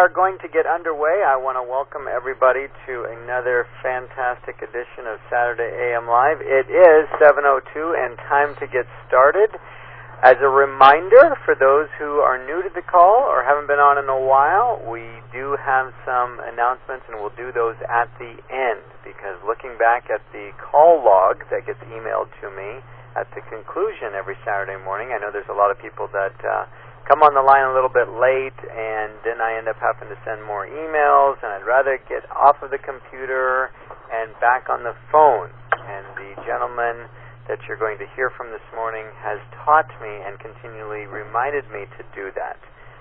are going to get underway. I want to welcome everybody to another fantastic edition of Saturday AM Live. It is 7:02 and time to get started. As a reminder, for those who are new to the call or haven't been on in a while, we do have some announcements, and we'll do those at the end, because looking back at the call log that gets emailed to me at the conclusion every Saturday morning, I know there's a lot of people that come on the line a little bit late, and then I end up having to send more emails, and I'd rather get off of the computer and back on the phone. And the gentleman that you're going to hear from this morning has taught me and continually reminded me to do that.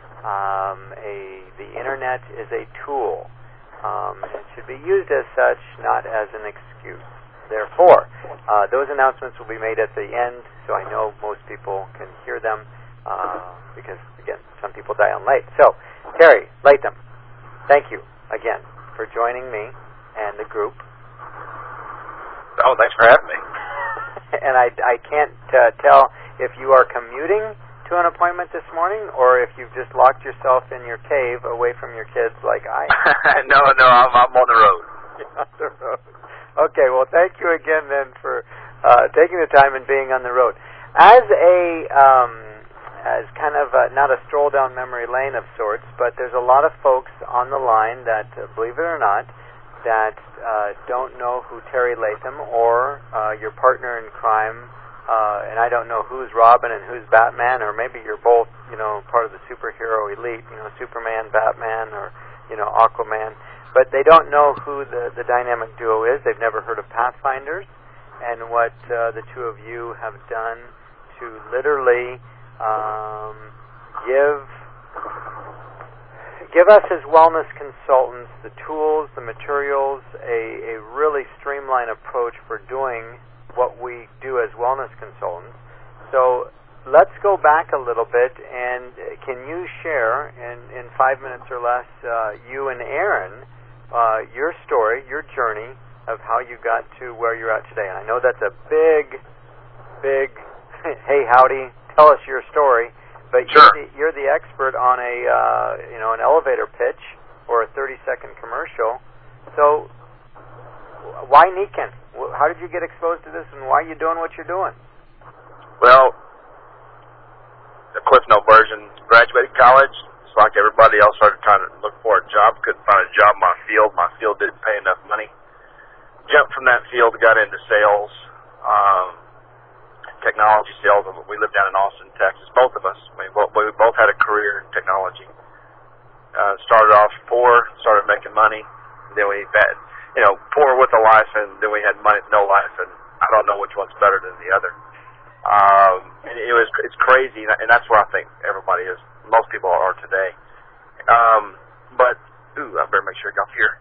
The Internet is a tool. It should be used as such, not as an excuse. Therefore, those announcements will be made at the end, so I know most people can hear them. Because, again, some people die on late. So, Terry Latham, thank you again for joining me and the group. Oh, thanks for having me. And I can't tell if you are commuting to an appointment this morning or if you've just locked yourself in your cave away from your kids like I am. No, I'm on the road. You're on the road. Okay, well, thank you again then for taking the time and being on the road. As kind of not a stroll down memory lane of sorts, but there's a lot of folks on the line that, believe it or not, that don't know who Terry Latham or your partner in crime, and I don't know who's Robin and who's Batman, or maybe you're both, part of the superhero elite, Superman, Batman, or, Aquaman, but they don't know who the dynamic duo is. They've never heard of Pathfinders, and what the two of you have done to literally give us as wellness consultants the tools, the materials, a really streamlined approach for doing what we do as wellness consultants. So let's go back a little bit, and can you share in 5 minutes or less, you and Aaron, your story, your journey of how you got to where you're at today? And I know that's a big hey, howdy, tell us your story, but sure. You're the expert on an elevator pitch or a 30-second commercial. So why Nikken? How did you get exposed to this, and why are you doing what you're doing? Well, the Cliff Note version, graduated college. It's like everybody else, started trying to look for a job. Couldn't find a job in my field. My field didn't pay enough money. Jumped from that field, got into sales. Technology sales. We lived down in Austin, Texas, both of us. We both had a career in technology. Started off poor, started making money. Then we had, poor with a life, and then we had money with no life, and I don't know which one's better than the other. And it's crazy, and that's where I think everybody is. Most people are today. But I better make sure I got here.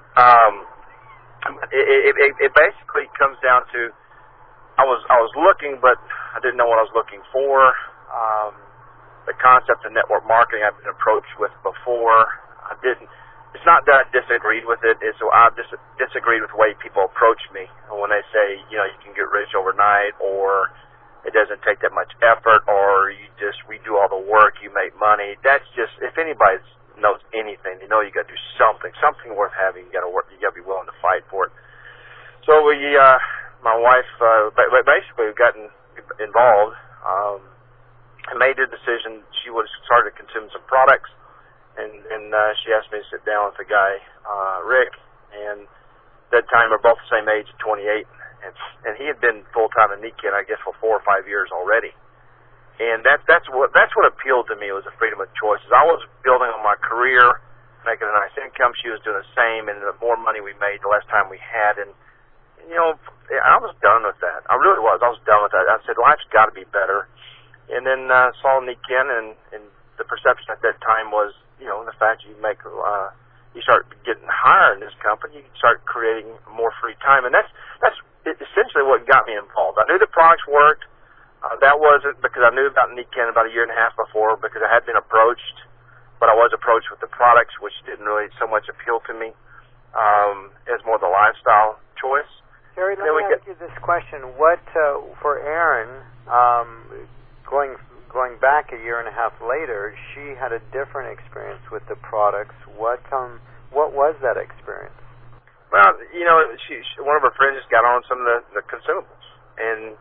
It basically comes down to I was looking, but I didn't know what I was looking for. The concept of network marketing I've been approached with before. It's not that I disagreed with it. It's I disagreed with the way people approach me when they say, you can get rich overnight, or it doesn't take that much effort, or we do all the work, you make money. That's just, if anybody knows anything, you got to do something worth having. You got to work. You got to be willing to fight for it. So my wife, basically gotten involved and made the decision. She would start to consume some products, and she asked me to sit down with the guy, Rick, and at that time we're both the same age, 28, and he had been full-time in Nikken, I guess, for 4 or 5 years already. And that's what appealed to me, was the freedom of choices. I was building on my career, making a nice income. She was doing the same, and the more money we made, the less time we had, and I was done with that. I really was. I was done with that. I said, life's got to be better. And then saw Nikken, and the perception at that time was, the fact you you start getting higher in this company, you start creating more free time, and that's essentially what got me involved. I knew the products worked. That wasn't because I knew about Nikken about 1.5 years before, because I had been approached, but I was approached with the products, which didn't really so much appeal to me. As more the lifestyle choice. Terry, let me ask you this question. What, for Aaron, going going back a year and a half later, she had a different experience with the products. What was that experience? Well, she one of her friends just got on some of the consumables, and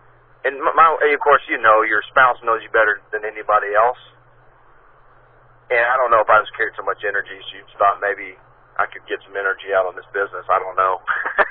of course, your spouse knows you better than anybody else. And I don't know if I just carried so much energy, she thought maybe I could get some energy out on this business. I don't know.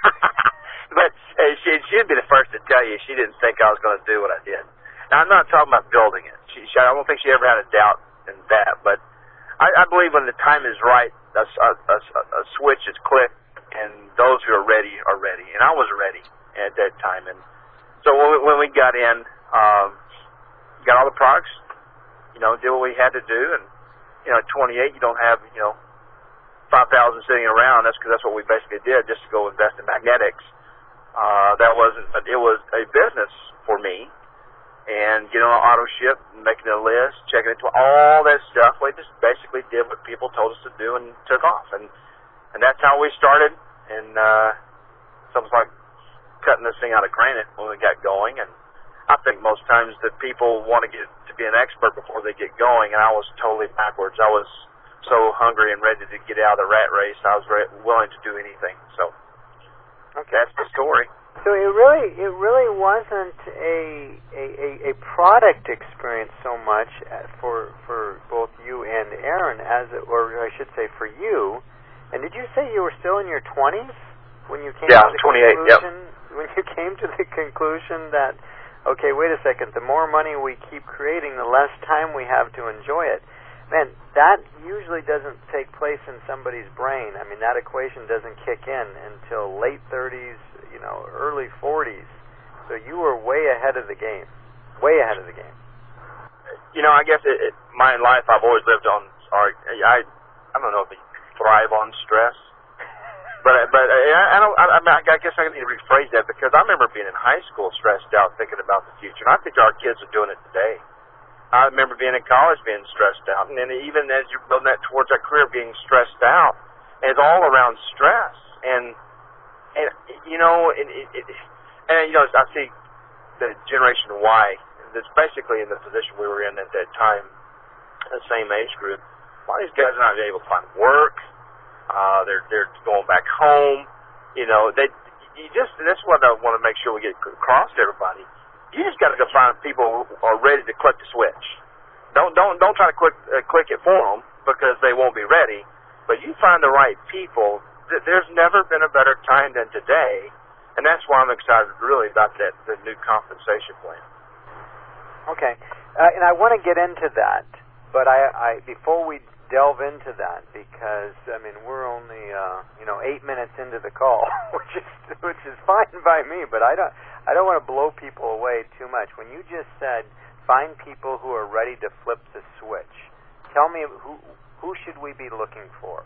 But she'd be the first to tell you she didn't think I was going to do what I did. Now, I'm not talking about building it. I don't think she ever had a doubt in that. But I believe when the time is right, a switch is clicked, and those who are ready are ready. And I was ready at that time. And so when we got in, got all the products, did what we had to do, and at 28, you don't have 5,000 sitting around. That's because that's what we basically did, just to go invest in magnetics. It was a business for me, and getting on auto ship, making a list, checking into all that stuff. We just basically did what people told us to do and took off, and that's how we started. And it's almost like cutting this thing out of granite when we got going. And I think most times that people want to get to be an expert before they get going, and I was totally backwards. I was so hungry and ready to get out of the rat race. I was willing to do anything. So that's the story. So it really wasn't a product experience so much for both you and Aaron, or I should say for you. And did you say you were still in your 20s when you came to the 28, conclusion? Yep. When you came to the conclusion that, okay, wait a second, the more money we keep creating, the less time we have to enjoy it. Man, that usually doesn't take place in somebody's brain. I mean, that equation doesn't kick in until late 30s, early 40s. So you were way ahead of the game. Way ahead of the game. I guess my life, I've always lived on, I don't know if you thrive on stress. But I guess I need to rephrase that, because I remember being in high school stressed out, thinking about the future. And I think our kids are doing it today. I remember being in college being stressed out, and then even as you're building that towards that career, being stressed out. And it's all around stress. And I see the Generation Y that's basically in the position we were in at that time, the same age group. A lot of these guys are not able to find work. They're going back home. That's what I want to make sure we get across to everybody. You just got to go find people who are ready to click the switch. Don't try to click it for them, because they won't be ready. But you find the right people. There's never been a better time than today, and that's why I'm excited really about the new compensation plan. Okay, and I want to get into that, but I before we delve into that, because we're only 8 minutes into the call, which is fine by me, but I don't want to blow people away too much. When you just said find people who are ready to flip the switch, tell me who should we be looking for?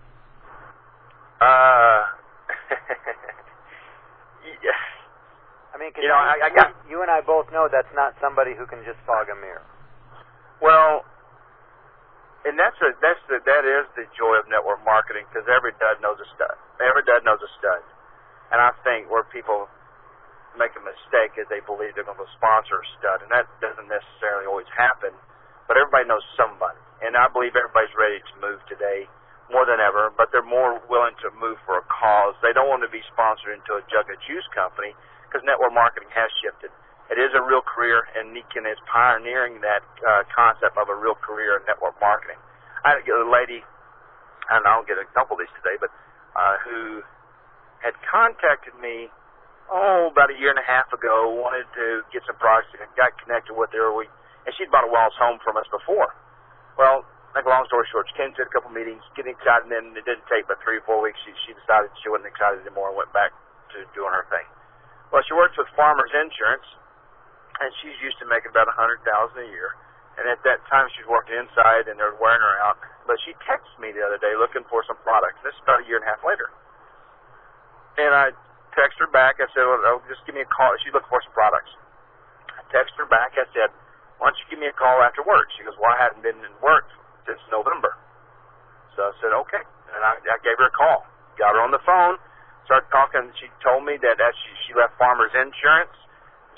Because you and I both know that's not somebody who can just fog a mirror. Well, and that is the joy of network marketing, because every dud knows a stud. Every dud knows a stud. And I think where people make a mistake is they believe they're going to sponsor a stud, and that doesn't necessarily always happen. But everybody knows somebody, and I believe everybody's ready to move today more than ever. But they're more willing to move for a cause. They don't want to be sponsored into a jug of juice company, because network marketing has shifted. It is a real career, and Nikken is pioneering that concept of a real career in network marketing. I had a lady, and I'll get a couple of these today, but who had contacted me, about a year and a half ago, wanted to get some products, and got connected with her. And she'd bought a Wallace home from us before. Well, make a long story short, she came to a couple meetings, getting excited, and then it didn't take but 3 or 4 weeks. She decided she wasn't excited anymore and went back to doing her thing. Well, she works with Farmers Insurance, and she's used to making about $100,000 a year. And at that time, she was working inside, and they're wearing her out. But she texted me the other day looking for some products. This is about a year and a half later. And I texted her back. I said, well, just give me a call. She looked for some products. I texted her back. I said, why don't you give me a call after work? She goes, well, I hadn't been in work since November. So I said, okay. And I gave her a call. Got her on the phone. Started talking. She told me that as she left Farmers Insurance,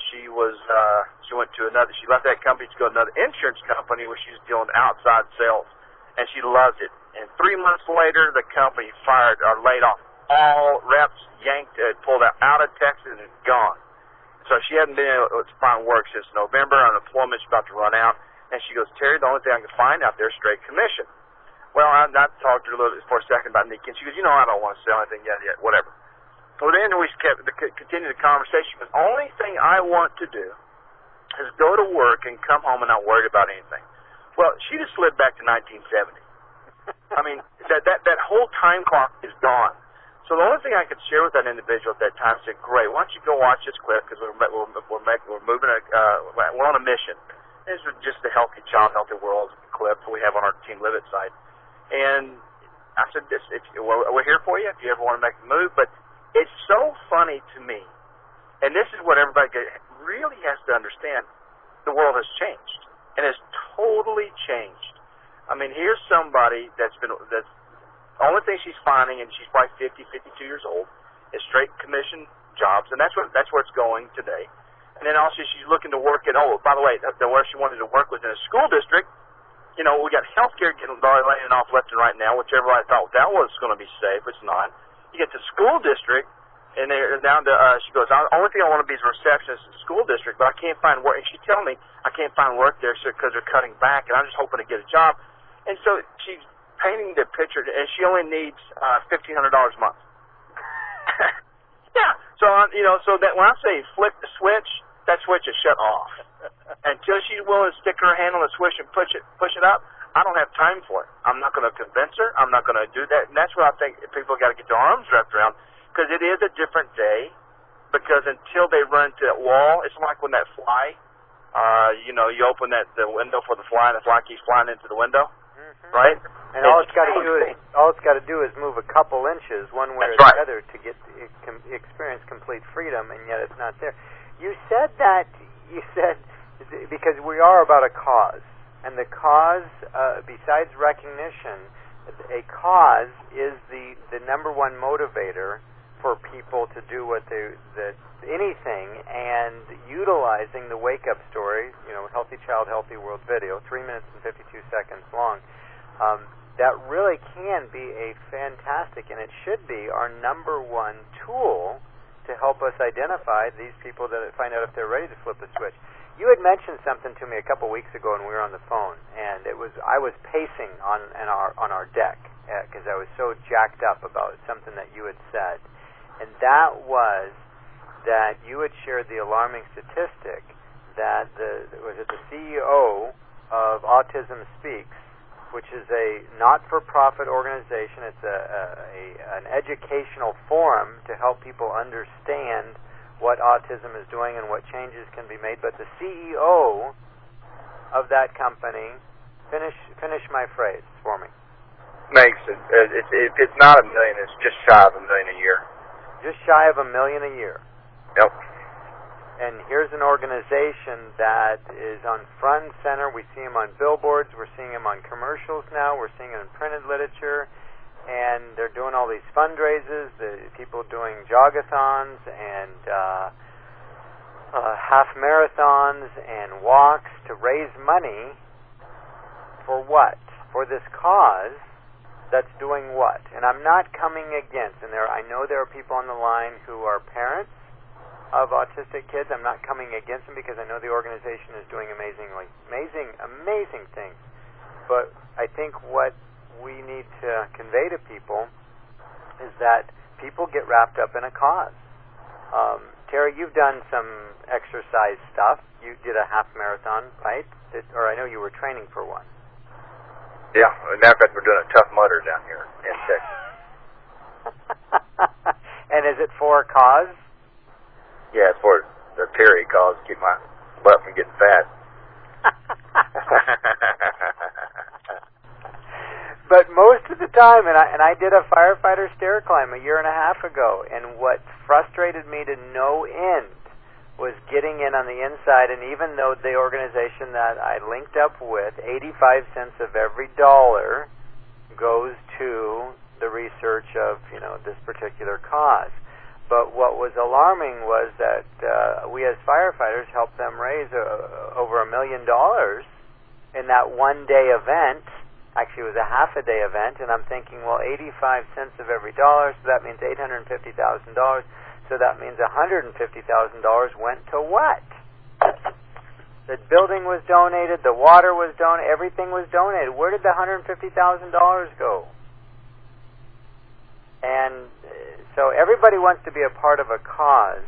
she went to she left that company to go to another insurance company where she was doing outside sales, and she loved it. And 3 months later, the company fired or laid off all reps, pulled out of Texas, and gone. So she hadn't been able to find work since November. Unemployment's about to run out. And she goes, Terry, the only thing I can find out there is straight commission. Well, I talked to her a little bit for a second about Nikki, and she goes, I don't want to sell anything yet, whatever. So then we continued the conversation. The only thing I want to do is go to work and come home and not worry about anything. Well, she just slid back to 1970. I mean, that whole time clock is gone. So the only thing I could share with that individual at that time, said, great, why don't you go watch this clip, because we're moving, we're on a mission. This is just the Healthy Child, Healthy World clip we have on our Team Live It site. And I said, we're here for you if you ever want to make a move. But it's so funny to me, and this is what everybody really has to understand, the world has changed, and it's totally changed. I mean, here's somebody that's the only thing she's finding, and she's probably 50, 52 years old, is straight commission jobs, and that's where it's going today. And then also she's looking to work at, by the way, where she wanted to work was in a school district. We got healthcare getting laying off left and right now, which everybody thought that was going to be safe. It's not. You get to school district, and they're down to, she goes, the only thing I want to be is a receptionist in the school district, but I can't find work. And she's telling me I can't find work there because they're cutting back, and I'm just hoping to get a job. And so she's painting the picture, and she only needs $1,500 a month. Yeah. So, so that when I say flip the switch, that switch is shut off. Until she's willing to stick her hand on the switch and push it up, I don't have time for it. I'm not going to convince her. I'm not going to do that. And that's what I think people got to get their arms wrapped around, because it is a different day. Because until they run to that wall, it's like when that fly, you open the window for the fly, and the fly keeps flying into the window, right? And all it's got to do is move a couple inches one way or the other to experience complete freedom, and yet it's not there. You said because we are about a cause, and the cause, besides recognition, a cause is the number one motivator for people to do anything, and utilizing the wake-up story, Healthy Child, Healthy World video, 3 minutes and 52 seconds long. That really can be a fantastic, and it should be our number one tool to help us identify these people that find out if they're ready to flip the switch. You had mentioned something to me a couple weeks ago when we were on the phone, and I was pacing on our deck because I was so jacked up about something that you had said, and that was that you had shared the alarming statistic that the CEO of Autism Speaks, which is a not-for-profit organization. It's an educational forum to help people understand what autism is doing and what changes can be made. But the CEO of that company, finish my phrase for me. Makes it. If it's not $1 million, it's just shy of $1 million a year. Just shy of $1 million a year. Yep. And here's an organization that is on front and center. We see them on billboards. We're seeing them on commercials now. We're seeing them in printed literature. And they're doing all these fundraisers, the people doing jogathons and half marathons and walks to raise money for what? For this cause that's doing what? And I'm not coming against, and I know there are people on the line who are parents of autistic kids. I'm not coming against them because I know the organization is doing amazing things. But I think what we need to convey to people is that people get wrapped up in a cause. Terry, you've done some exercise stuff. You did a half marathon, right? Or I know you were training for one. Yeah, as a matter of fact, we're doing a Tough Mudder down here in Texas. And is it for a cause? Yeah, it's for the Terry cause, keep my butt from getting fat. But most of the time, and I did a firefighter stair climb a year and a half ago, and what frustrated me to no end was getting in on the inside, and even though the organization that I linked up with, 85 cents of every dollar goes to the research of, this particular cause. But what was alarming was that we as firefighters helped them raise over $1 million in that one-day event. Actually, it was a half-a-day event, and I'm thinking, well, 85 cents of every dollar, so that means $850,000. So that means $150,000 went to what? The building was donated, the water was donated, everything was donated. Where did the $150,000 go? And so everybody wants to be a part of a cause.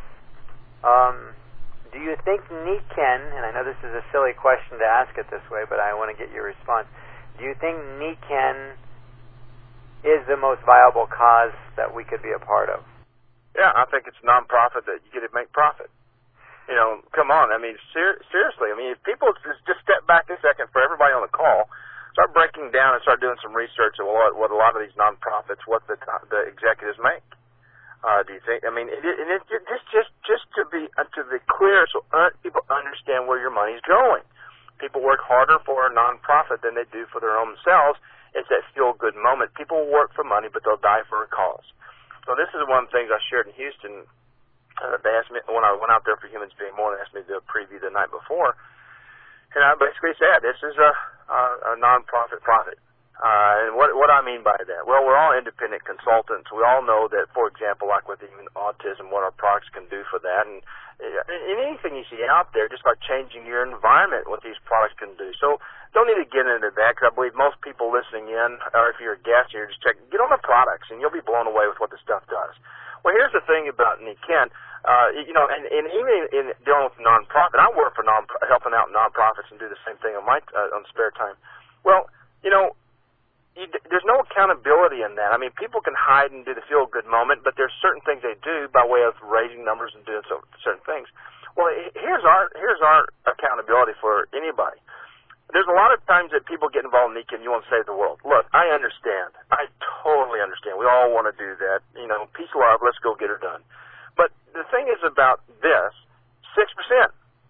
Do you think NECAN, and I know this is a silly question to ask it this way, but I want to get your response. Do you think NECAN is the most viable cause that we could be a part of? Yeah, I think it's a nonprofit that you get to make profit. You know, come on. I mean, seriously. I mean, if people just step back a second for everybody on the call, start breaking down and start doing some research on what a lot of these nonprofits, what the executives make. Do you think? I mean, just to be clear, so people understand where your money's going. People work harder for a nonprofit than they do for their own selves. It's that feel-good moment. People work for money, but they'll die for a cause. So this is one of the things I shared in Houston. They asked me when I went out there for Humans Being More. They asked me to do a preview the night before, and I basically said this is a nonprofit profit. And what I mean by that? Well, we're all independent consultants. We all know that, for example, like with even autism, what our products can do for that, and anything you see out there, just by changing your environment, what these products can do. So don't need to get into that, because I believe most people listening in, or if you're a guest and you're just checking, get on the products, and you'll be blown away with what the stuff does. Well, here's the thing about NECAN, and even in dealing with nonprofit, I work for helping out nonprofits and do the same thing on my on spare time. Well, there's no accountability in that. I mean, people can hide and do the feel-good moment, but there's certain things they do by way of raising numbers and doing certain things. Well, here's our accountability for anybody. There's a lot of times that people get involved in NECAN, you want to save the world. Look, I understand. I totally understand. We all want to do that. You know, peace, love, let's go get her done. But the thing is about this, 6%. 6%.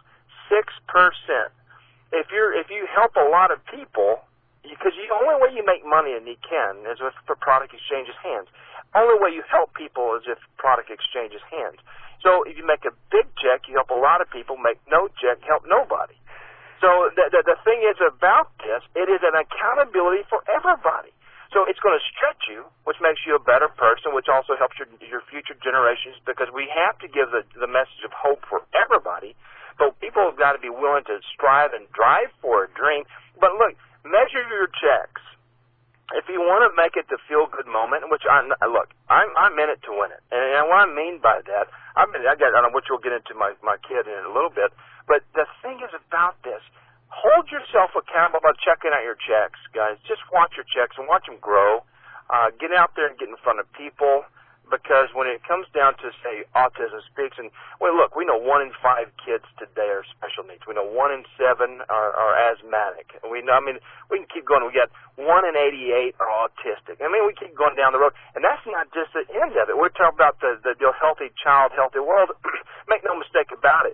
If you help a lot of people, because the only way you make money in NECAN is if the product exchanges hands. Only way you help people is if product exchanges hands. So if you make a big check, you help a lot of people. Make no check, help nobody. So the thing is about this, it is an accountability for everybody. So it's going to stretch you, which makes you a better person, which also helps your future generations, because we have to give the message of hope for everybody. But people have got to be willing to strive and drive for a dream. But look, measure your checks. If you want to make it the feel-good moment, which I'm in it to win it. And what I mean by that, which we'll get into my kid in a little bit, but the thing is about this, hold yourself accountable by checking out your checks, guys. Just watch your checks and watch them grow. Get out there and get in front of people, because when it comes down to, say, Autism Speaks, and look, we know 1 in 5 kids today are special needs. We know 1 in 7 are asthmatic. We can keep going. We got 1 in 88 are autistic. I mean, we keep going down the road, and that's not just the end of it. We're talking about the healthy child, healthy world. Make no mistake about it.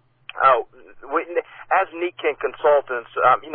As NECAN consultants,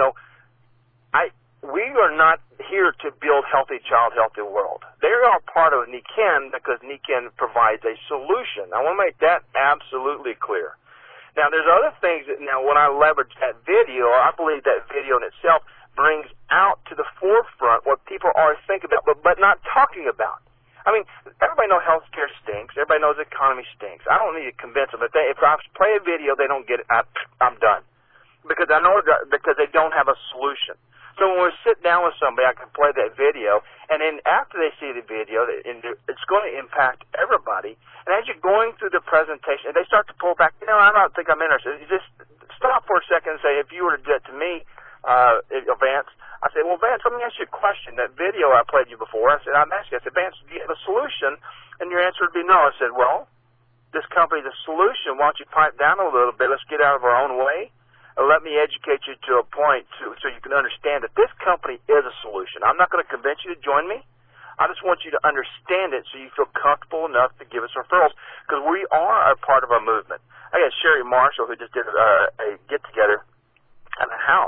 we are not here to build healthy child, healthy world. They are part of NECAN because NECAN provides a solution. I want to make that absolutely clear. Now, there's other things that when I leverage that video, I believe that video in itself brings out to the forefront what people are thinking about, but not talking about. I mean, everybody knows healthcare stinks. Everybody knows the economy stinks. I don't need to convince them. If I play a video, they don't get it, I'm done. Because I know because they don't have a solution. So when we sit down with somebody, I can play that video, and then after they see the video, it's going to impact everybody. And as you're going through the presentation, they start to pull back. I don't think I'm interested. You just stop for a second and say, if you were to do it to me, Vance, I said, well, Vance, let me ask you a question. That video I played you before, I said, Vance, do you have a solution? And your answer would be no. I said, well, this company's a solution. Why don't you pipe down a little bit? Let's get out of our own way. Let me educate you to a point so you can understand that this company is a solution. I'm not going to convince you to join me. I just want you to understand it so you feel comfortable enough to give us referrals, because we are a part of our movement. I got Sherry Marshall, who just did a get-together at a house.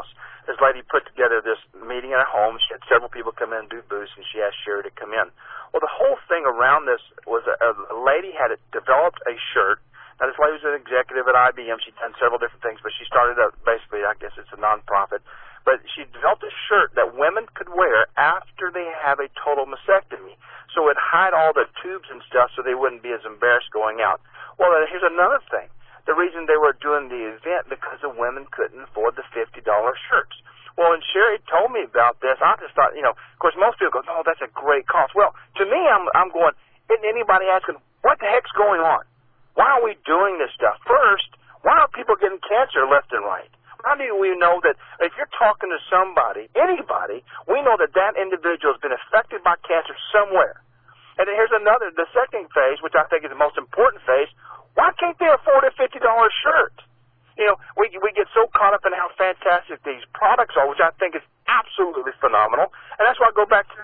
this lady put together this meeting at her home. She had several people come in and do booths, and she asked Sherry to come in. Well, the whole thing around this was a lady had developed a shirt. Now, this lady was an executive at IBM. She'd done several different things, but she started up, basically, I guess it's a nonprofit. But she developed a shirt that women could wear after they have a total mastectomy. So it hide all the tubes and stuff so they wouldn't be as embarrassed going out. Well, here's another thing. The reason they were doing the event because the women couldn't afford the $50 shirts. Well, when Sherry told me about this, I just thought, of course, most people go, oh, that's a great cause. Well, to me, I'm going, isn't anybody asking, what the heck's going on? Why are we doing this stuff? First, why are people getting cancer left and right? How do we know that if you're talking to somebody, anybody, we know that that individual has been affected by cancer somewhere? And then here's the second phase, which I think is the most important phase. Why can't they afford a $50 shirt? We get so caught up in how fantastic these products are, which I think is absolutely phenomenal. And that's why I go back to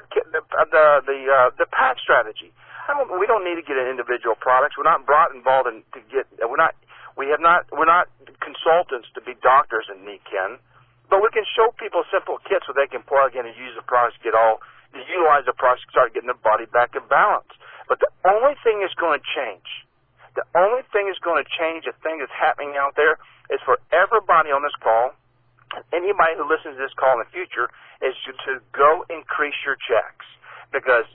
the patch strategy. We don't need to get in individual products. We're not involved in to get. We're not consultants to be doctors in NECAN, but we can show people simple kits so they can plug in and use the products, utilize the products, start getting their body back in balance. But the only thing that's going to change, the thing that's happening out there is for everybody on this call, anybody who listens to this call in the future, is to go increase your checks. Because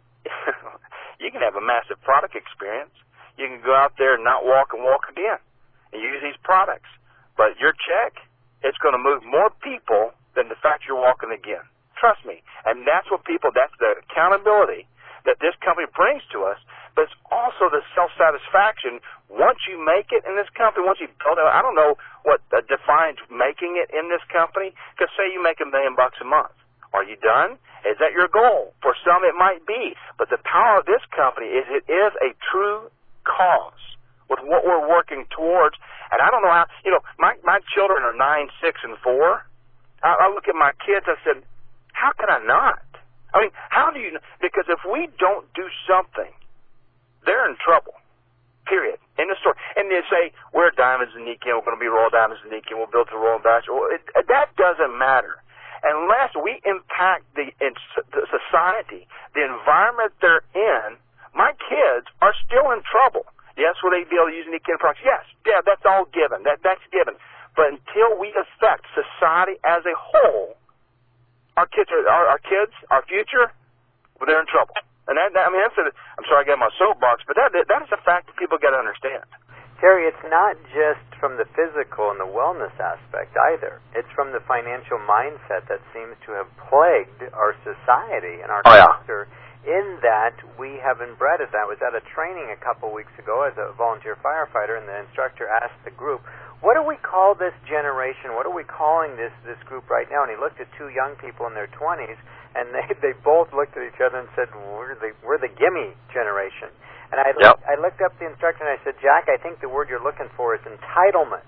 you can have a massive product experience. You can go out there and not walk and walk again and use these products. But your check, it's going to move more people than the fact you're walking again. Trust me. And that's the accountability that this company brings to us, but it's also the self-satisfaction once you make it in this company, once you build it. I don't know what defines making it in this company, because say you make $1 million a month. Are you done? Is that your goal? For some, it might be. But the power of this company is it is a true cause with what we're working towards. And I don't know how, my children are 9, 6, and 4. I look at my kids, I said, how can I not? I mean, how do you, because if we don't do something, they're in trouble, period, in the story. And they say, we're Diamonds in NECAN, we're going to be Royal Diamonds in NECAN, we'll build the Royal Diamonds. Well, that doesn't matter. Unless we impact the society, the environment they're in, my kids are still in trouble. Yes, will they be able to use NECAN products? Yes, yeah, that's all given. That's given. But until we affect society as a whole, our kids, our future, well, they're in trouble. And I'm sorry I got my soapbox, but that is a fact that people got to understand. Terry, it's not just from the physical and the wellness aspect either. It's from the financial mindset that seems to have plagued our society and our culture. In that we have inbred it. I was at a training a couple weeks ago as a volunteer firefighter, and the instructor asked the group, what do we call this generation? What are we calling this group right now? And he looked at two young people in their 20s, and they both looked at each other and said, we're the gimme generation. And I looked up the instructor and I said, Jack, I think the word you're looking for is entitlement.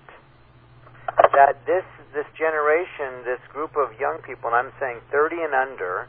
That this generation, this group of young people, and I'm saying 30 and under,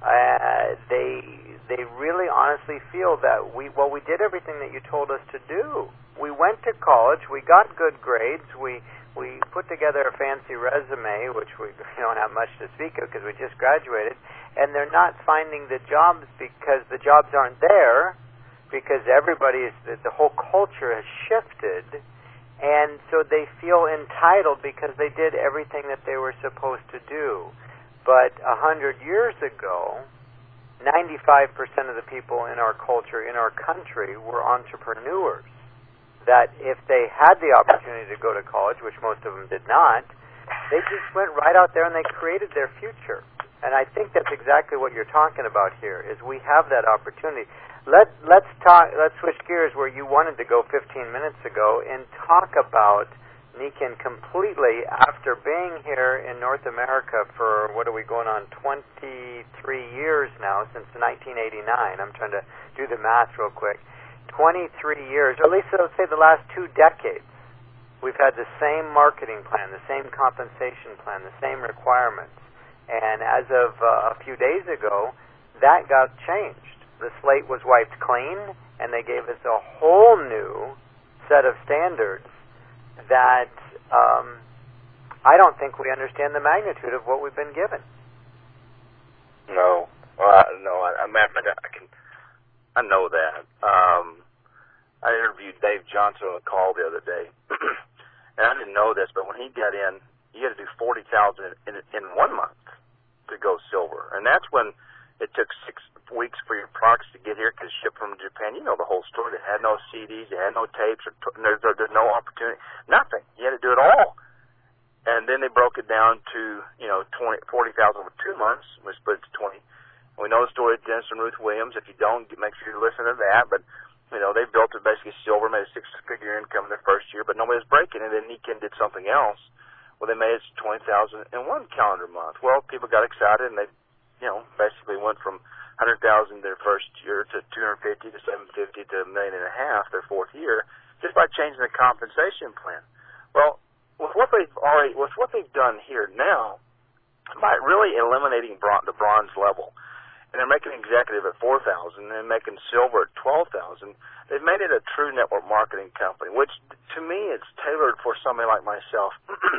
they really honestly feel that we did everything that you told us to do. We went to college, we got good grades, we put together a fancy resume, which we don't have much to speak of because we just graduated, and they're not finding the jobs because the jobs aren't there, because the whole culture has shifted, and so they feel entitled because they did everything that they were supposed to do. But 100 years ago, 95% of the people in our culture, in our country, were entrepreneurs. That if they had the opportunity to go to college, which most of them did not, they just went right out there and they created their future. And I think that's exactly what you're talking about here, is we have that opportunity. Let's switch gears where you wanted to go 15 minutes ago and talk about NECAN completely after being here in North America for, what are we going on, 23 years now, since 1989. I'm trying to do the math real quick. 23 years, or at least let's say the last 2 decades, we've had the same marketing plan, the same compensation plan, the same requirements. And as of a few days ago, that got changed. The slate was wiped clean, and they gave us a whole new set of standards that I don't think we understand the magnitude of what we've been given. No. I know that. I interviewed Dave Johnson on a call the other day, and I didn't know this, but when he got in, he had to do 40,000 in 1 month to go silver, and that's when it took 6 weeks for your products to get here because shipped from Japan. You know the whole story. They had no CDs, they had no tapes, there's no opportunity, nothing. You had to do it all. And then they broke it down to 40,000 for 2 months, which split it to 20. We know the story of Dennis and Ruth Williams. If you don't, make sure you listen to that. But they built it basically silver, made a 6-figure income in their first year, but nobody was breaking it. And then Nikken did something else. Well, they made it to 20,000 in 1 calendar month. Well, people got excited, and they, basically went from 100,000 their first year to 250 to 750 to $1.5 million their fourth year, just by changing the compensation plan. Well, with what they've done here now, by really eliminating the bronze level, and they're making executive at 4,000 and making silver at 12,000, they've made it a true network marketing company, which to me it's tailored for somebody like myself.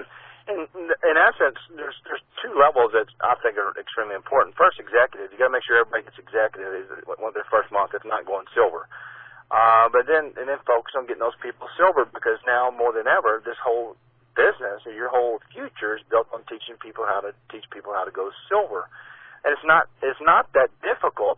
And in essence, there's 2 levels that I think are extremely important. First, executive. You got to make sure everybody gets executive. Is their first month, it's not going silver. But then focus on getting those people silver, because now more than ever, this whole business or your whole future is built on teaching people how to go silver. And it's not that difficult.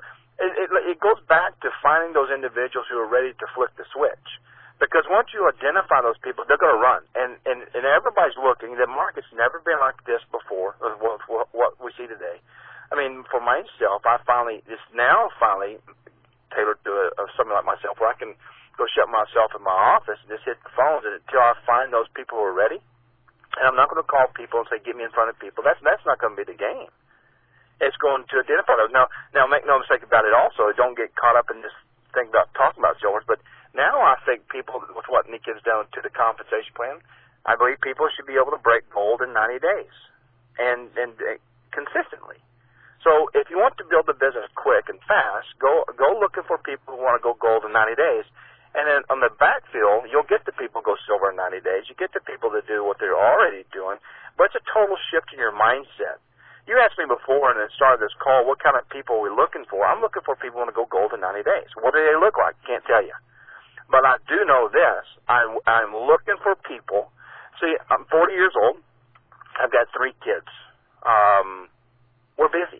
It goes back to finding those individuals who are ready to flip the switch. Because once you identify those people, they're going to run. And everybody's looking. The market's never been like this before, what we see today. I mean, for myself, it's now finally tailored to somebody like myself, where I can go shut myself in my office and just hit the phones until I find those people who are ready. And I'm not going to call people and say, get me in front of people. That's not going to be the game. It's going to identify those. Now make no mistake about it also. Don't get caught up in this thing about talking about silvers. But now I think people, with what Nikken's done to the compensation plan, I believe people should be able to break gold in 90 days and consistently. So if you want to build a business quick and fast, go looking for people who want to go gold in 90 days. And then on the backfill, you'll get the people who go silver in 90 days. You get the people that do what they're already doing. But it's a total shift in your mindset. You asked me before and at the start of this call, what kind of people are we looking for? I'm looking for people who want to go gold in 90 days. What do they look like? Can't tell you. But I do know this. I'm looking for people. See, I'm 40 years old. I've got 3 kids. We're busy.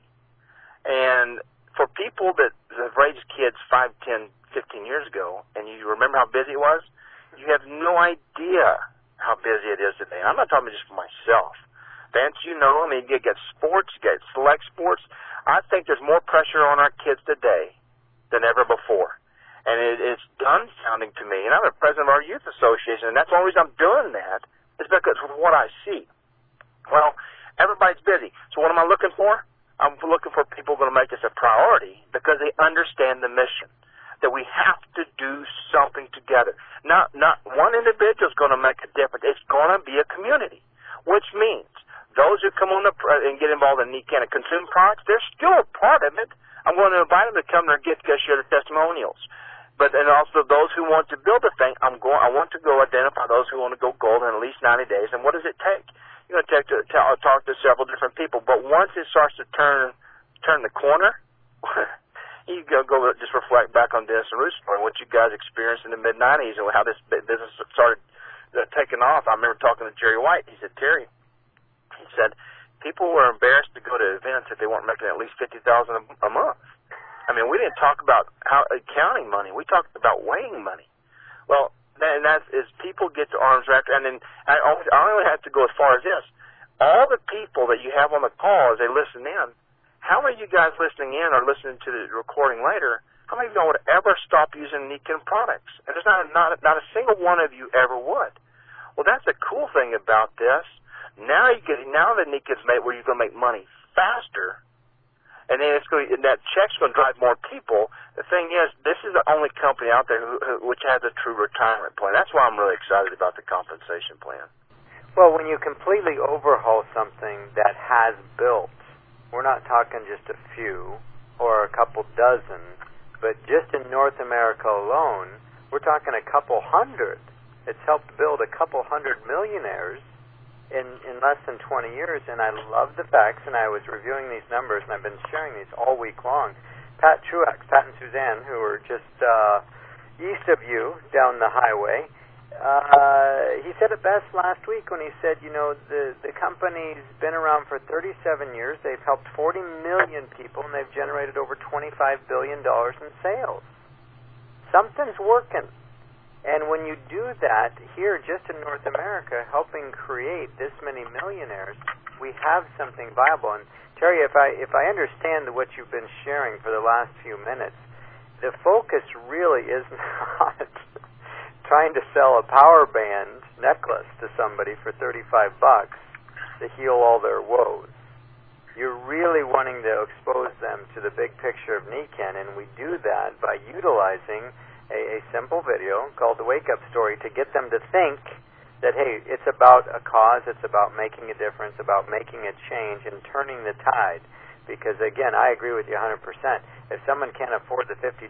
And for people that have raised kids 5, 10, 15 years ago, and you remember how busy it was, you have no idea how busy it is today. I'm not talking just for myself. Vance, you get sports, you get select sports. I think there's more pressure on our kids today than ever before. And it's done sounding to me, and I'm the president of our youth association, and that's the only reason I'm doing that is because of what I see. Well, everybody's busy. So what am I looking for? I'm looking for people who are going to make this a priority because they understand the mission, that we have to do something together. Not one individual is going to make a difference. It's going to be a community, which means those who come on and get involved in Nikken and consume products, they're still a part of it. I'm going to invite them to come there and share their testimonials. And also those who want to build a thing, I want to go identify those who want to go gold in at least 90 days. And what does it take? You're going to talk to several different people. But once it starts to turn the corner, you go just reflect back on Dennis and Ruth's story, what you guys experienced in the mid-'90s and how this business started taking off. I remember talking to Jerry White. He said, Terry, he said, people were embarrassed to go to events if they weren't making at least $50,000 a month. I mean, we didn't talk about accounting money. We talked about weighing money. Well, and that's as people get to arms race. And then I only have to go as far as this. All the people that you have on the call as they listen in, how many of you guys listening in or listening to the recording later, how many of you would ever stop using Nikken products? And there's not a single one of you ever would. Well, that's the cool thing about this. Now that Nikken's made where you're going to make money faster, and then that check's going to drive more people. The thing is, this is the only company out there which has a true retirement plan. That's why I'm really excited about the compensation plan. Well, when you completely overhaul something that has built, we're not talking just a few or a couple dozen, but just in North America alone, we're talking a couple hundred. It's helped build a couple hundred millionaires in less than 20 years, and I love the facts, and I was reviewing these numbers, and I've been sharing these all week long. Pat Truex, Pat and Suzanne, who are just east of you down the highway, he said it best last week when he said, the company's been around for 37 years. They've helped 40 million people, and they've generated over $25 billion in sales. Something's working. And when you do that here, just in North America, helping create this many millionaires, we have something viable. And Terry, if I understand what you've been sharing for the last few minutes, the focus really is not trying to sell a power band necklace to somebody for $35 to heal all their woes. You're really wanting to expose them to the big picture of Nikken, and we do that by utilizing a simple video called The Wake Up Story to get them to think that, hey, it's about a cause, it's about making a difference, about making a change and turning the tide. Because, again, I agree with you 100%. If someone can't afford the $50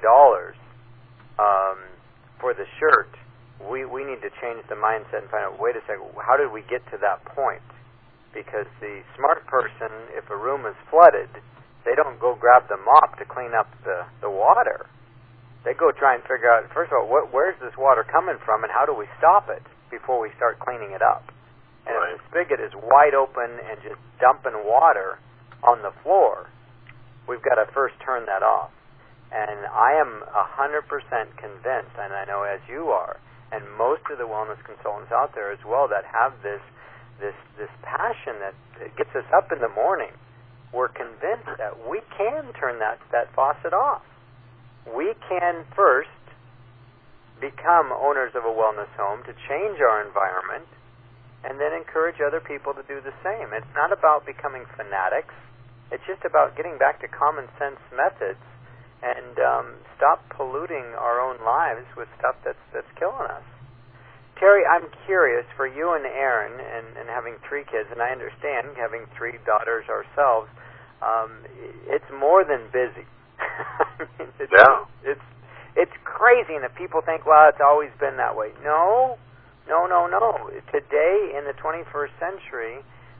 for the shirt, we need to change the mindset and find out, wait a second, how did we get to that point? Because the smart person, if a room is flooded, they don't go grab the mop to clean up the water. They go try and figure out, first of all, where's this water coming from and how do we stop it before we start cleaning it up? And if the spigot is wide open and just dumping water on the floor, we've got to first turn that off. And I am 100% convinced, and I know as you are, and most of the wellness consultants out there as well that have this passion that gets us up in the morning, we're convinced that we can turn that faucet off. We can first become owners of a wellness home to change our environment and then encourage other people to do the same. It's not about becoming fanatics. It's just about getting back to common sense methods and stop polluting our own lives with stuff that's killing us. Terry, I'm curious, for you and Aaron and having 3 kids, and I understand having 3 daughters ourselves, it's more than busy. I mean, it's crazy, and if people think, well, it's always been that way. No. Today, in the 21st century,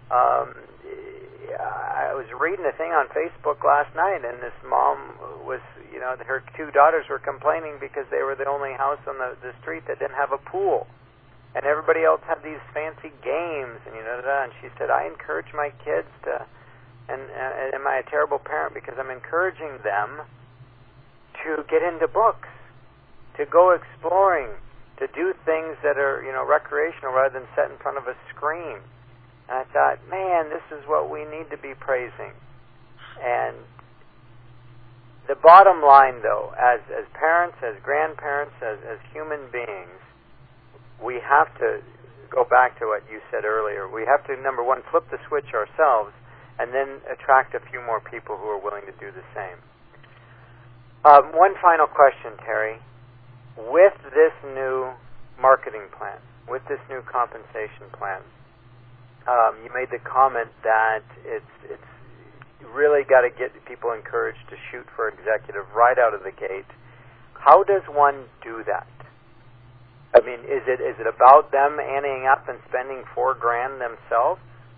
I was reading a thing on Facebook last night, and this mom was, her 2 daughters were complaining because they were the only house on the street that didn't have a pool, and everybody else had these fancy games, and and she said, I encourage my kids to. And am I a terrible parent because I'm encouraging them to get into books, to go exploring, to do things that are, recreational rather than sit in front of a screen. And I thought, man, this is what we need to be praising. And the bottom line, though, as parents, as grandparents, as human beings, we have to go back to what you said earlier. We have to, number one, flip the switch ourselves, and then attract a few more people who are willing to do the same. One final question, Terry. With this new marketing plan, with this new compensation plan, you made the comment that it's really got to get people encouraged to shoot for executive right out of the gate. How does one do that? I mean, is it about them anteing up and spending $4,000 themselves?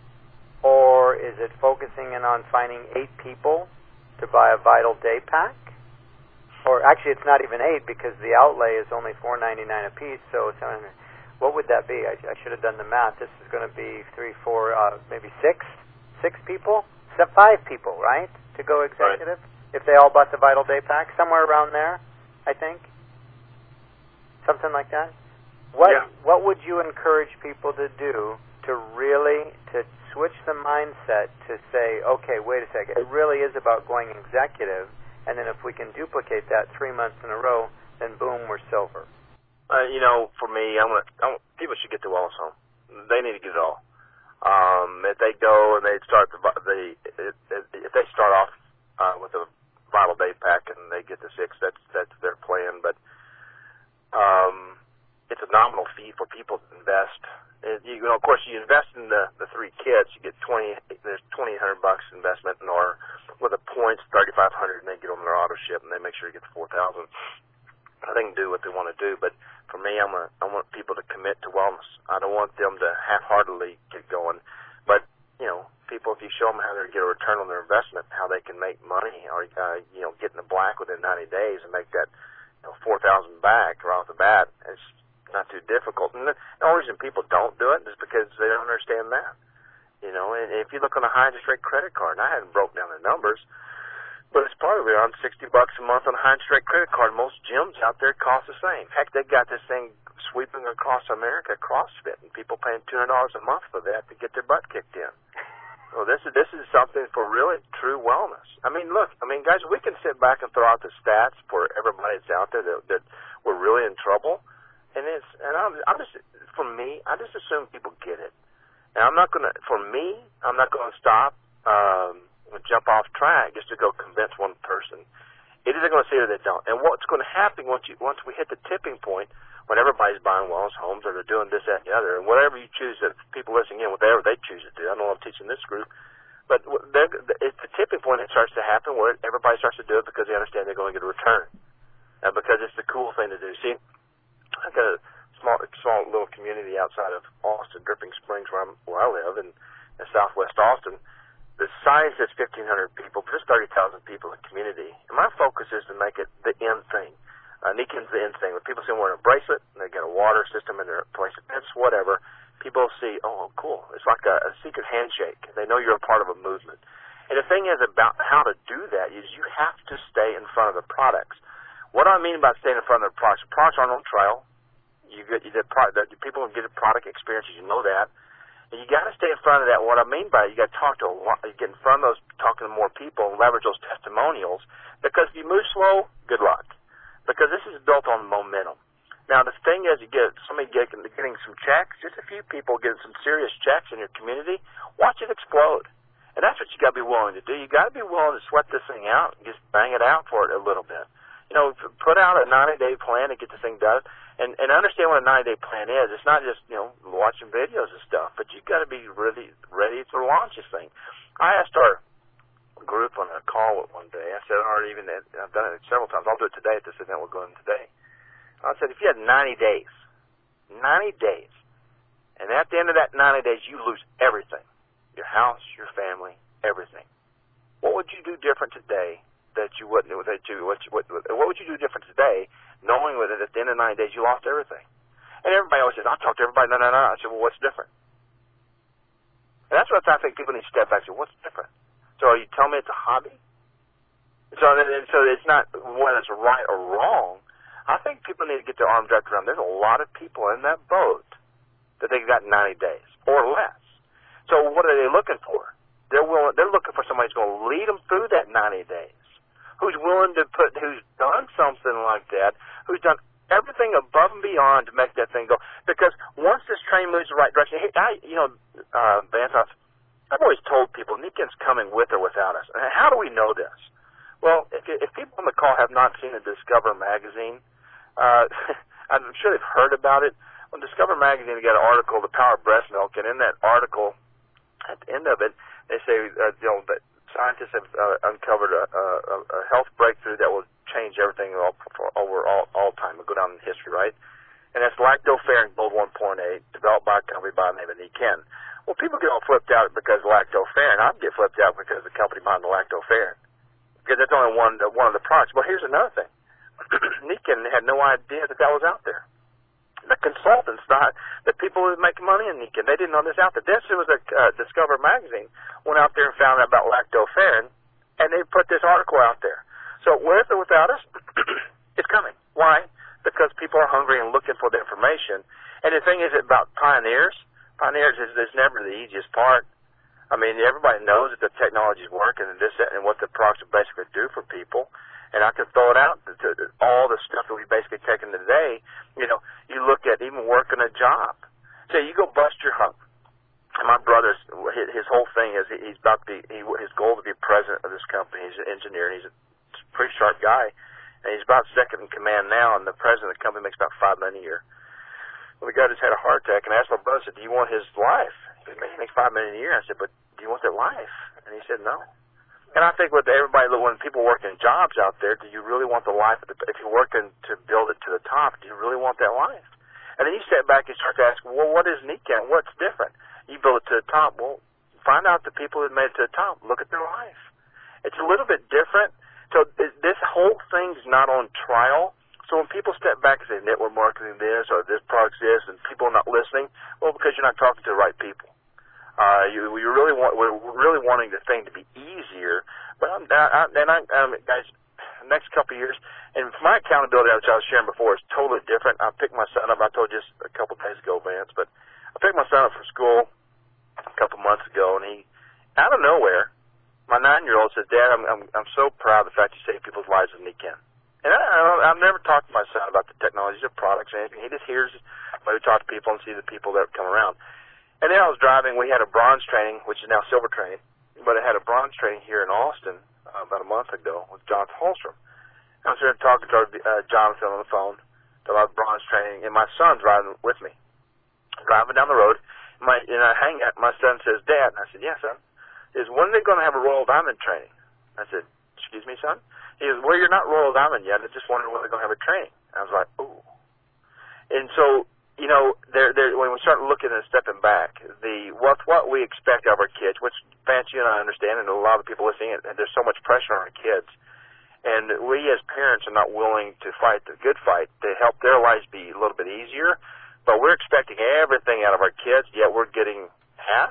Or is it focusing in on finding 8 people to buy a Vital Day pack? Or actually, it's not even 8 because the outlay is only $4.99 a piece. So what would that be? I should have done the math. This is going to be 3, 4, maybe 6 people? 5 people, right? To go executive? Right. If they all bought the Vital Day pack, somewhere around there, I think. Something like that. What would you encourage people to do to really switch the mindset to say, okay, wait a second, it really is about going executive, and then if we can duplicate that 3 months in a row, then boom, we're silver? For me, people should get the wellness home. They need to get it all. If they go and they start if they start off with a Vital Day pack and they get the 6, that's their plan. But it's a nominal fee for people to invest. Of course, you invest in the 3 kids, you get there's $2,800 investment, or with the points, $3,500, and they get them their auto ship, and they make sure you get the $4,000. They can do what they want to do, but For me, I want people to commit to wellness. I don't want them to half-heartedly get going. But, people, if you show them how to get a return on their investment, how they can make money or, get in the black within 90 days and make that, $4,000 back right off the bat, it's not too difficult. And the only reason people don't do it is because they don't understand that. And if you look on a high interest rate credit card, and I hadn't broke down the numbers, but it's probably around $60 a month on a high interest rate credit card. Most gyms out there cost the same. Heck, they got this thing sweeping across America, CrossFit, and people paying $200 a month for that to get their butt kicked in. Well, this is something for really true wellness. Guys, we can sit back and throw out the stats for everybody that's out there that we're really in trouble, and I'm just, for me, I just assume people get it. And I'm not gonna stop, jump off track just to go convince one person. Either they're going to see it or they don't. And what's going to happen once we hit the tipping point, when everybody's buying wellness homes or they're doing this, that, and the other, and whatever you choose, that people listening in, whatever they choose to do. I know I'm teaching this group, but it's the tipping point that starts to happen where everybody starts to do it because they understand they're going to get a return, because it's the cool thing to do. See, I got a small little community outside of Austin, Dripping Springs, where I live, in southwest Austin. The size is 1,500 people, but there's 30,000 people in the community. And my focus is to make it the end thing. Niken's the end thing. When people see them wearing a bracelet, and they get a water system in their place of business, whatever, people see, oh, cool. It's like a secret handshake. They know you're a part of a movement. And the thing is about how to do that is you have to stay in front of the products. What I mean by staying in front of the products aren't on trial. People will get a product experiences, you know that. And you got to stay in front of that. What I mean by it, you got to talk to you get in front of those, talking to more people, and leverage those testimonials. Because if you move slow, good luck. Because this is built on momentum. Now, the thing is, you get somebody getting some checks, just a few people getting some serious checks in your community, watch it explode. And that's what you got to be willing to do. You got to be willing to sweat this thing out and just bang it out for it a little bit. Put out a 90-day plan to get the thing done. And understand what a 90-day plan is. It's not just, watching videos and stuff, but you got to be really ready to launch this thing. I asked our group on a call one day. I said, I've done it several times. I'll do it today at this event we're going today. I said, if you had 90 days, and at the end of that 90 days you lose everything, your house, your family, everything, what would you do different today that you wouldn't? What would you do different today, knowing that at the end of 90 days you lost everything? And everybody always says, I talk to everybody. No. I said, well, what's different? And that's what I think people need to step back and say, what's different? So are you telling me it's a hobby? So it's not whether it's right or wrong. I think people need to get their arms wrapped around. There's a lot of people in that boat that they've got 90 days or less. So what are they looking for? They're looking for somebody who's going to lead them through that 90 days, who's done something like that, who's done everything above and beyond to make that thing go. Because once this train moves the right direction, Vance, I've always told people, Niken's coming with or without us. And how do we know this? Well, if people on the call have not seen the Discover magazine, I'm sure they've heard about it. On Discover magazine, they got an article, The Power of Breast Milk, and in that article, at the end of it, they say that scientists have uncovered a health breakthrough that will change everything over all time. We'll go down in history, right? And that's lactoferrin gold 1.8, developed by a company by the name of Niken. Well, people get all flipped out because of lactoferrin. I'd get flipped out because of the company behind the lactoferrin, because that's only one of the products. Well, here's another thing. Niken had no idea that was out there. The consultants thought that people would make money in Niken. They didn't know this out there. This was a Discover magazine went out there and found out about lactoferrin, and they put this article out there. So with or without us, it's coming. Why? Because people are hungry and looking for the information. And the thing is about pioneers is never the easiest part. I mean, everybody knows that the technology is working and and what the products will basically do for people. And I can throw it out to all the stuff that we've basically taken today. You look at even working a job. Say you go bust your hump. And my brother's, his whole thing is his goal to be president of this company. He's an engineer, and he's a pretty sharp guy. And he's about second in command now, and the president of the company makes about $5 million a year. Well, the guy just had a heart attack, and I asked my brother, I said, do you want his life? He said, man, he makes $5 million a year. I said, but do you want that life? And he said, no. And I think with everybody, when people work in jobs out there, do you really want the life, if you're working to build it to the top, do you really want that life? And then you step back and start to ask, well, what is NECANN? What's different? You build it to the top. Well, find out the people that made it to the top. Look at their life. It's a little bit different. So this whole thing's not on trial. So when people step back and say network marketing this or this product's this and people are not listening, well, because you're not talking to the right people. We're really wanting the thing to be easier. But guys, the next couple of years, and my accountability, which I was sharing before, is totally different. I picked my son up. I told you just a couple of days ago, Vance, but I picked my son up from school a couple months ago, and he, out of nowhere, my 9-year-old said, "Dad, I'm so proud of the fact you save people's lives with NECANN." And I've never talked to my son about the technologies or products or anything. He just hears when we talk to people and see the people that come around. And then I was driving. We had a bronze training, which is now silver training, but it had a bronze training here in Austin about a month ago with Jonathan Holstrom. I was there talking to Jonathan on the phone about bronze training, and my son's riding with me, driving down the road. In a hangout, my son says, "Dad," and I said, "Yes, son." He says, "When are they going to have a Royal Diamond training?" I said, "Excuse me, son?" He says, "Well, you're not Royal Diamond yet. I just wondering when they're going to have a training." I was like, "Ooh." And so, you know, when we start looking and stepping back, what we expect of our kids, which Vance, you and I understand, and a lot of people listening, and there's so much pressure on our kids, and we as parents are not willing to fight the good fight to help their lives be a little bit easier, but we're expecting everything out of our kids, yet we're getting half.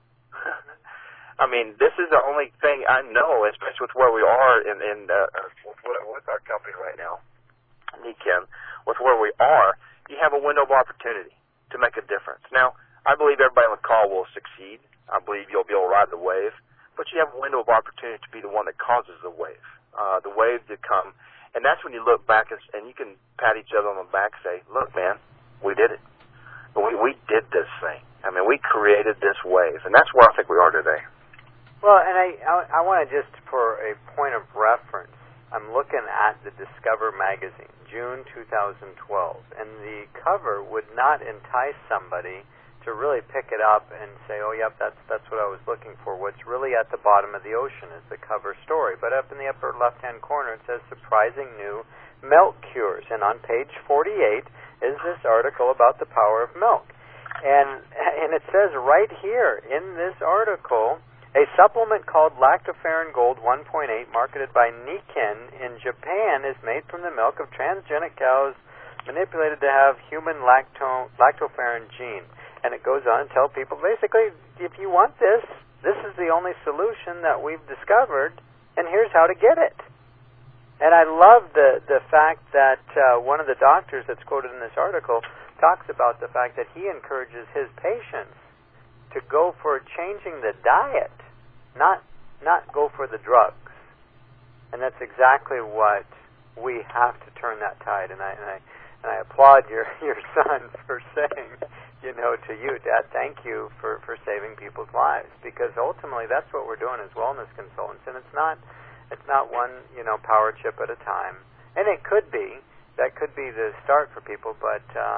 I mean, this is the only thing I know, especially with where we are with our company right now, NECANN, with where we are. You have a window of opportunity to make a difference. Now, I believe everybody on the call will succeed. I believe you'll be able to ride the wave, but you have a window of opportunity to be the one that causes the wave to come. And that's when you look back and you can pat each other on the back and say, "Look, man, we did it. We did this thing. I mean, we created this wave." And that's where I think we are today. Well, and I want to just, for a point of reference, I'm looking at the Discover magazine, June 2012, and the cover would not entice somebody to really pick it up and say, "Oh, yep, that's what I was looking for." What's really at the bottom of the ocean is the cover story. But up in the upper left-hand corner, it says surprising new milk cures. And on page 48 is this article about the power of milk. And it says right here in this article, a supplement called Lactoferrin Gold 1.8, marketed by NECANN in Japan, is made from the milk of transgenic cows manipulated to have human lactoferrin gene. And it goes on to tell people, basically, if you want this, this is the only solution that we've discovered, and here's how to get it. And I love the fact that one of the doctors that's quoted in this article talks about the fact that he encourages his patients to go for changing the diet, not go for the drugs. And that's exactly what we have to turn that tide. And I applaud your son for saying, to you, Dad, thank you for saving people's lives, because ultimately that's what we're doing as wellness consultants. And it's not one power chip at a time. And it could be. That could be the start for people, but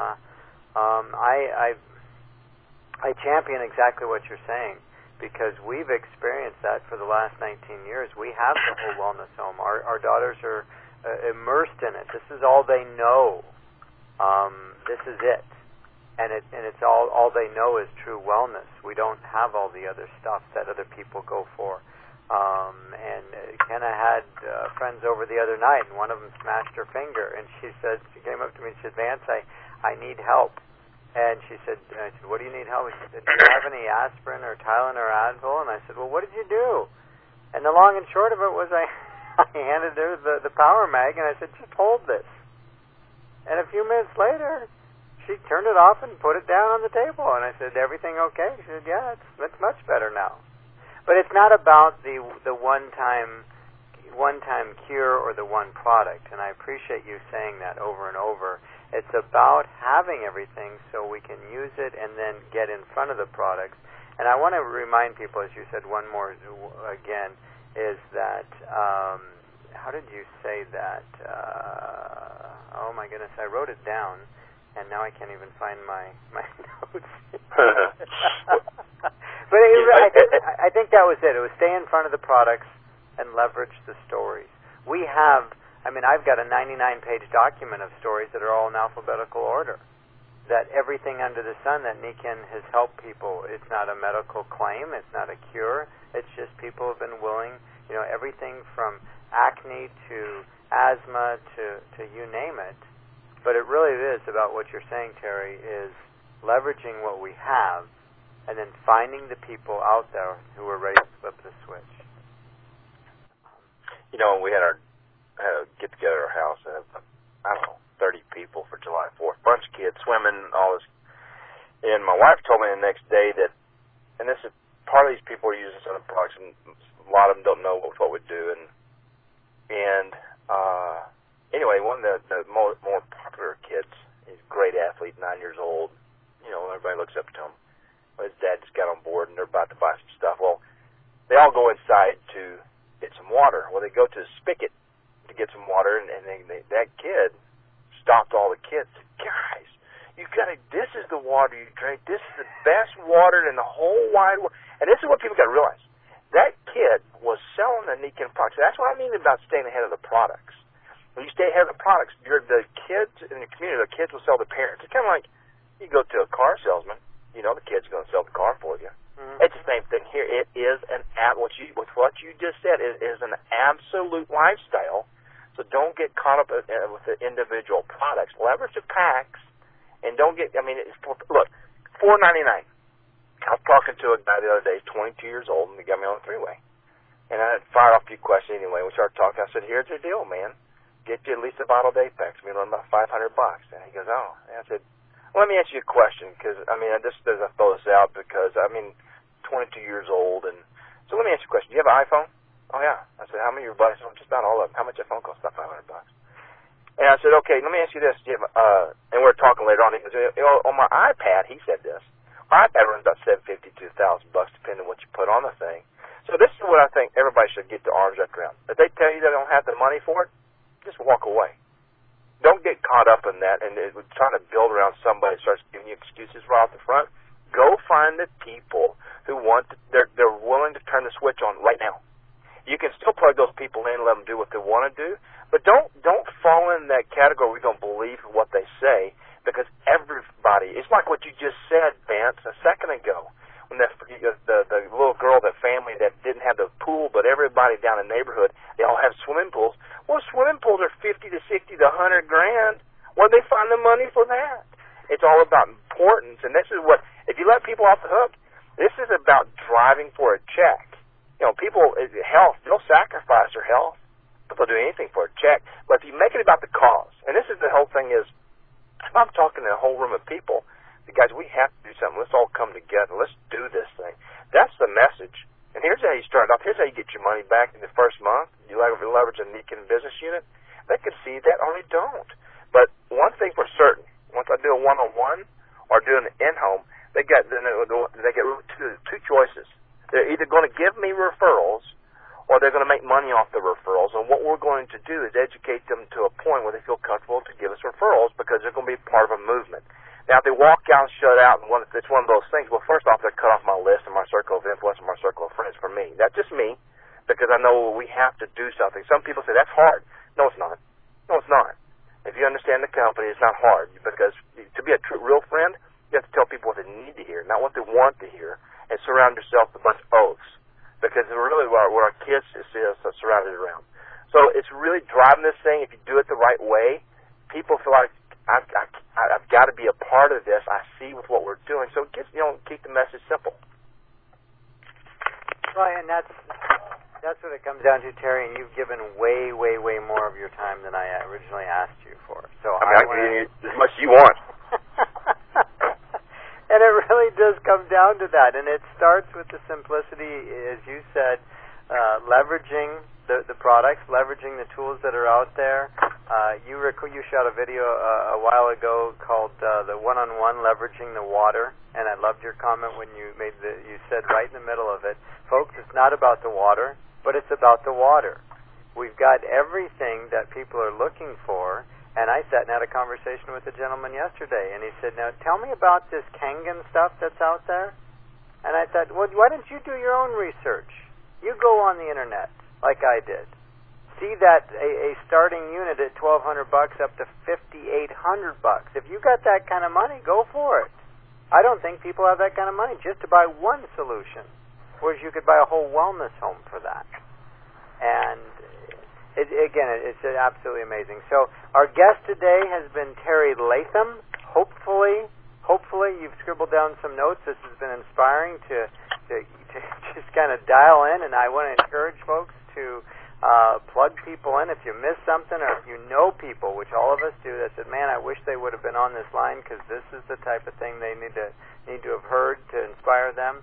I champion exactly what you're saying, because we've experienced that for the last 19 years. We have the whole wellness home. Our daughters are immersed in it. This is all they know. This is it. And it's all they know is true wellness. We don't have all the other stuff that other people go for. And Kenna had friends over the other night, and one of them smashed her finger, and she came up to me and said, "Vance, I need help." And I said, "What do you need help with?" She said, "Do you have any aspirin or Tylenol or Advil?" And I said, "Well, what did you do?" And the long and short of it was I handed her the Power Mag, and I said, "Just hold this." And a few minutes later, she turned it off and put it down on the table. And I said, "Everything okay?" She said, "Yeah, it's much better now." But it's not about the one-time cure or the one product. And I appreciate you saying that over and over. It's about having everything so we can use it and then get in front of the products. And I want to remind people, as you said, one more again, is that, how did you say that? Oh my goodness, I wrote it down, and now I can't even find my notes. But I think that was it. It was stay in front of the products and leverage the stories. I've got a 99-page document of stories that are all in alphabetical order. That everything under the sun that Nikken has helped people, it's not a medical claim, it's not a cure, it's just people have been willing, everything from acne to asthma to you name it. But it really is about what you're saying, Terry, is leveraging what we have and then finding the people out there who are ready to flip the switch. We had a get-together at our house, 30 people for July 4th. Bunch of kids swimming, all this. And my wife told me the next day that, and this is part of these people are using some of the products, and a lot of them don't know what we do. Anyway, one of the more popular kids, he's a great athlete, 9 years old. Everybody looks up to him. Well, his dad just got on board, and they're about to buy some stuff. Well, they all go inside to get some water. Well, they go to the spigot to get some water, and that kid stopped all the kids. Guys, this is the water you drink. This is the best water in the whole wide world. And this is what people got to realize. That kid was selling the Nikken products. That's what I mean about staying ahead of the products. When you stay ahead of the products, the kids in the community, the kids will sell the parents. It's kind of like you go to a car salesman. The kid's going to sell the car for you. Mm-hmm. It's the same thing here. It is what you just said is an absolute lifestyle. So don't get caught up with the individual products. Leverage the packs, and don't get. Look, $4.99. I was talking to a guy the other day. He's 22 years old, and he got me on the three-way. And I fired off a few questions anyway. We started talking. I said, "Here's the deal, man. Get you at least a bottle of Apex. We learn about $500." And he goes, "Oh." And I said, "Well, let me ask you a question, because I throw this out because 22 years old, and so let me ask you a question. Do you have an iPhone?" "Oh yeah." I said, "How many of your buddies?" "Oh, just about all of them." "How much a phone costs?" "About $500. And I said, "Okay, let me ask you this. Do you have, and we're talking later on. He goes, on my iPad," he said this. My iPad runs about $750 to $1,000, depending on what you put on the thing. So this is what I think everybody should get their arms wrapped around. If they tell you they don't have the money for it, just walk away. Don't get caught up in that and try to build around somebody that starts giving you excuses right off the front. Go find the people who they're willing to turn the switch on right now. You can still plug those people in and let them do what they want to do, but don't fall in that category where you don't believe what they say, because everybody, it's like what you just said, Vance, a second ago, when the little girl, the family that didn't have the pool, but everybody down in the neighborhood, they all have swimming pools. Well, swimming pools are $50 to $60 to $100 grand. Where'd they find the money for that? It's all about importance, and this is what, if you let people off the hook, this is about driving for a check. People, health, they'll sacrifice their health. They'll do anything for a check. But if you make it about the cause, and this is the whole thing is, if I'm talking to a whole room of people, guys, we have to do something. Let's all come together. Let's do this thing. That's the message. And here's how you start off. Here's how you get your money back in the first month. You leverage a Nikken business unit. They can see that or they don't. But one thing for certain, once I do a one-on-one or do an in-home, they get two choices. They're either going to give me referrals or they're going to make money off the referrals. And what we're going to do is educate them to a point where they feel comfortable to give us referrals, because they're going to be part of a movement. Now, if they walk out and shut out, and it's one of those things, well, first off, they're cut off my list and my circle of influence and my circle of friends for me. That's just me, because I know we have to do something. Some people say, that's hard. No, it's not. No, it's not. If you understand the company, it's not hard, because to be a true, real friend, you have to tell people what they need to hear, not what they want to hear, and surround yourself with a bunch of oaths, because it's really what our kids see us surrounded around. So it's really driving this thing. If you do it the right way, people feel like, I've got to be a part of this. I see with what we're doing. So keep the message simple. Well, and that's what it comes down to, Terry. And you've given way, way, way more of your time than I originally asked you for. So I can give you as much as you want. And it really does come down to that. And it starts with the simplicity, as you said, leveraging the products, leveraging the tools that are out there. You shot a video a while ago called the one-on-one leveraging the water, and I loved your comment when you said right in the middle of it, folks, it's not about the water, but it's about the water. We've got everything that people are looking for, and I sat and had a conversation with a gentleman yesterday, and he said, now tell me about this Kangen stuff that's out there. And I said, well, why don't you do your own research? You go on the internet. like I did. See that a starting unit at $1,200 up to $5,800. If you got that kind of money, go for it. I don't think people have that kind of money just to buy one solution, whereas you could buy a whole wellness home for that. And it's absolutely amazing. So our guest today has been Terry Latham. Hopefully you've scribbled down some notes. This has been inspiring to just kind of dial in, and I want to encourage folks to plug people in if you miss something, or if you know people, which all of us do, that said, man, I wish they would have been on this line, because this is the type of thing they need to have heard to inspire them.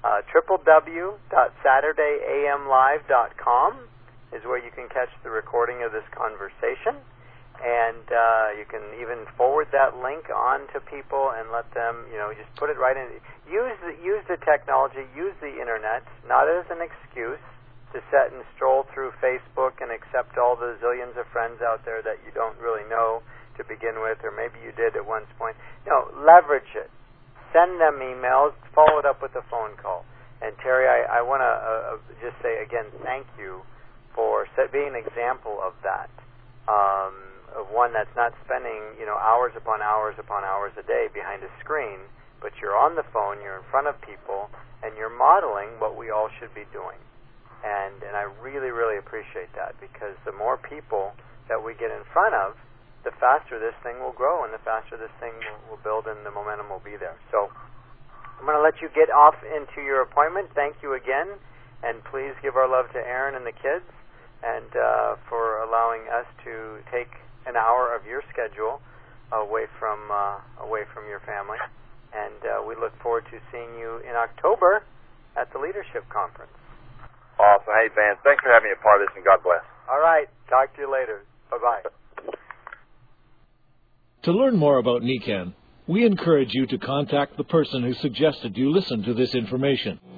www.saturdayamlive.com is where you can catch the recording of this conversation, and you can even forward that link on to people and let them, just put it right in. Use the technology, use the internet, not as an excuse to sit and stroll through Facebook and accept all the zillions of friends out there that you don't really know to begin with, or maybe you did at one point. No, leverage it. Send them emails, follow it up with a phone call. And Terry, I want to just say again, thank you for being an example of that, of one that's not spending, hours upon hours upon hours a day behind a screen, but you're on the phone, you're in front of people, and you're modeling what we all should be doing. And I really, really appreciate that, because the more people that we get in front of, the faster this thing will grow, and the faster this thing will build, and the momentum will be there. So I'm going to let you get off into your appointment. Thank you again, and please give our love to Aaron and the kids, and for allowing us to take an hour of your schedule away from your family. And we look forward to seeing you in October at the Leadership Conference. Awesome. Hey, Vance, thanks for having me a part of this, and God bless. All right. Talk to you later. Bye-bye. To learn more about NECAN, we encourage you to contact the person who suggested you listen to this information.